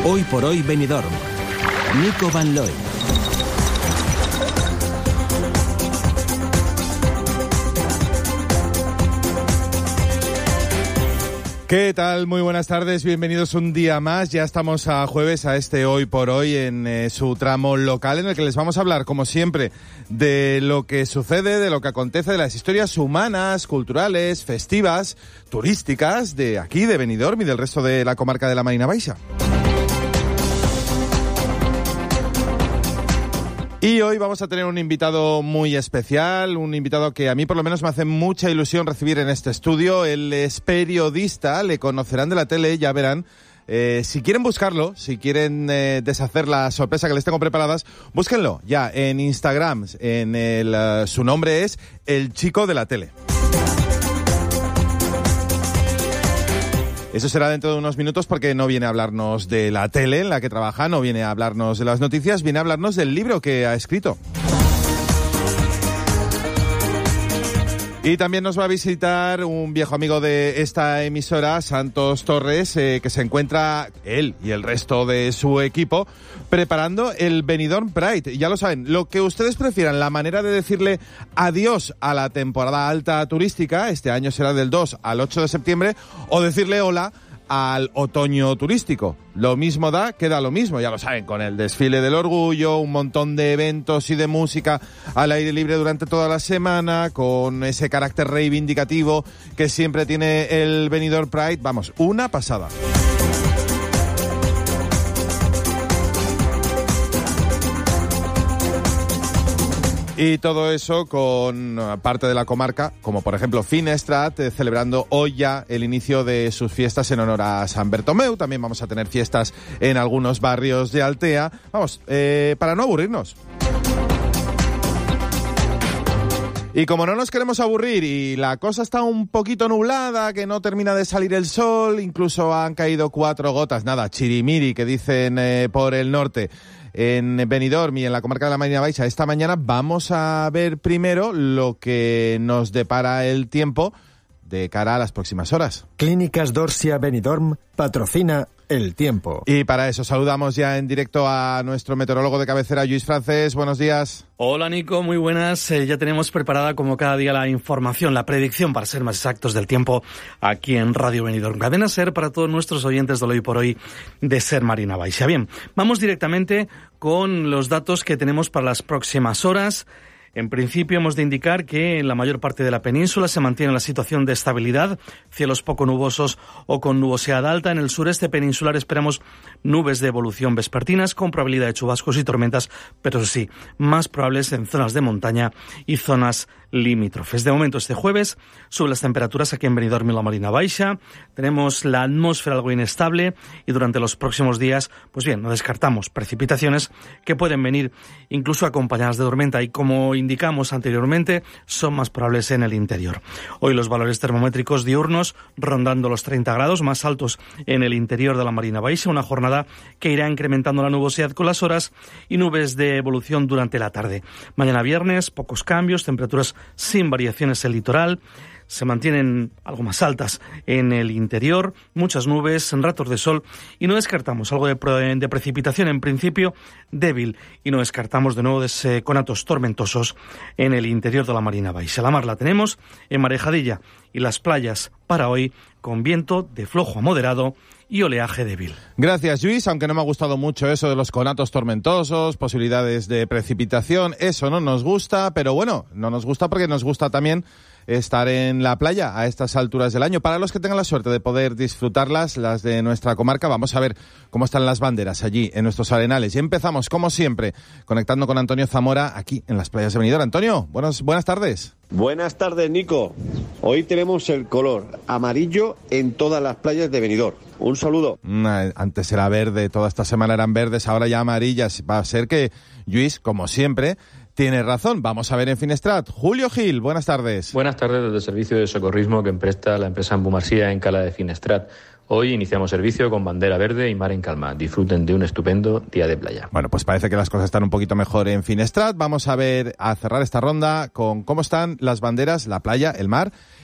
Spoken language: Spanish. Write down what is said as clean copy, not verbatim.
Hoy por hoy Benidorm. Nico Van Looy. ¿Qué tal? Muy buenas tardes, bienvenidos un día más. Ya estamos a jueves, a este Hoy por Hoy en su tramo local, en el que les vamos a hablar, como siempre, de lo que sucede, de lo que acontece, de las historias humanas, culturales, festivas, turísticas, de aquí, de Benidorm y del resto de la comarca de la Marina Baixa. Y hoy vamos a tener un invitado muy especial, un invitado que a mí por lo menos me hace mucha ilusión recibir en este estudio. Él es periodista, le conocerán de la tele, ya verán. Si quieren buscarlo, si quieren deshacer la sorpresa que les tengo preparadas, búsquenlo ya en Instagram. Su nombre es El Chico de la Tele. Eso será dentro de unos minutos porque no viene a hablarnos de la tele en la que trabaja, no viene a hablarnos de las noticias, viene a hablarnos del libro que ha escrito. Y también nos va a visitar un viejo amigo de esta emisora, Santos Torres, que se encuentra, él y el resto de su equipo, preparando el Benidorm Pride. Ya lo saben, lo que ustedes prefieran, la manera de decirle adiós a la temporada alta turística, este año será del 2 al 8 de septiembre, o decirle hola al otoño turístico. Lo mismo da, queda lo mismo, ya lo saben, con el desfile del orgullo, un montón de eventos y de música al aire libre durante toda la semana, con ese carácter reivindicativo que siempre tiene el Benidorm Pride. Vamos, una pasada. Y todo eso con parte de la comarca, como por ejemplo Finestrat, celebrando hoy ya el inicio de sus fiestas en honor a San Bertomeu. También vamos a tener fiestas en algunos barrios de Altea. Vamos, para no aburrirnos. Y como no nos queremos aburrir y la cosa está un poquito nublada, que no termina de salir el sol, incluso han caído 4 gotas, nada, chirimiri, que dicen por el norte, en Benidorm y en la comarca de la Marina Baixa. Esta mañana vamos a ver primero lo que nos depara el tiempo de cara a las próximas horas. Clínicas Dorsia Benidorm patrocina el tiempo. Y para eso saludamos ya en directo a nuestro meteorólogo de cabecera, Lluís Francés. Buenos días. Hola Nico, muy buenas. Ya tenemos preparada como cada día la información, la predicción, para ser más exactos, del tiempo aquí en Radio Benidorm. Cadena SER para todos nuestros oyentes de Hoy por Hoy de SER Marina Baixa. Bien, vamos directamente con los datos que tenemos para las próximas horas. En principio hemos de indicar que en la mayor parte de la península se mantiene la situación de estabilidad, cielos poco nubosos o con nubosidad alta. En el sureste peninsular esperamos nubes de evolución vespertinas con probabilidad de chubascos y tormentas, pero sí, más probables en zonas de montaña y zonas limítrofes. De momento, este jueves suben las temperaturas aquí en Benidorm y la Marina Baixa. Tenemos la atmósfera algo inestable y durante los próximos días, pues bien, no descartamos precipitaciones que pueden venir incluso acompañadas de tormenta y, como indicamos anteriormente, son más probables en el interior. Hoy los valores termométricos diurnos rondando los 30 grados, más altos en el interior de la Marina Baixa, una jornada que irá incrementando la nubosidad con las horas y nubes de evolución durante la tarde. Mañana viernes, pocos cambios, temperaturas sin variaciones en el litoral. Se mantienen algo más altas en el interior, muchas nubes, ratos de sol y no descartamos algo de precipitación, en principio débil, y no descartamos de nuevo conatos tormentosos en el interior de la Marina Baixa. La mar la tenemos en Marejadilla y las playas para hoy con viento de flojo a moderado y oleaje débil. Gracias, Luis, aunque no me ha gustado mucho eso de los conatos tormentosos, posibilidades de precipitación, eso no nos gusta, pero bueno, no nos gusta porque nos gusta también estar en la playa a estas alturas del año. Para los que tengan la suerte de poder disfrutarlas, las de nuestra comarca, vamos a ver cómo están las banderas allí en nuestros arenales. Y empezamos, como siempre, conectando con Antonio Zamora aquí en las playas de Benidorm. Antonio, buenas tardes. Buenas tardes, Nico. Hoy tenemos el color amarillo en todas las playas de Benidorm. Un saludo. Antes era verde, toda esta semana eran verdes, ahora ya amarillas. Va a ser que Lluís, como siempre, tiene razón. Vamos a ver en Finestrat. Julio Gil, buenas tardes. Buenas tardes desde el servicio de socorrismo que presta la empresa Ambumarsía en Cala de Finestrat. Hoy iniciamos servicio con bandera verde y mar en calma. Disfruten de un estupendo día de playa. Bueno, pues parece que las cosas están un poquito mejor en Finestrat. Vamos a cerrar esta ronda con cómo están las banderas, la playa, el mar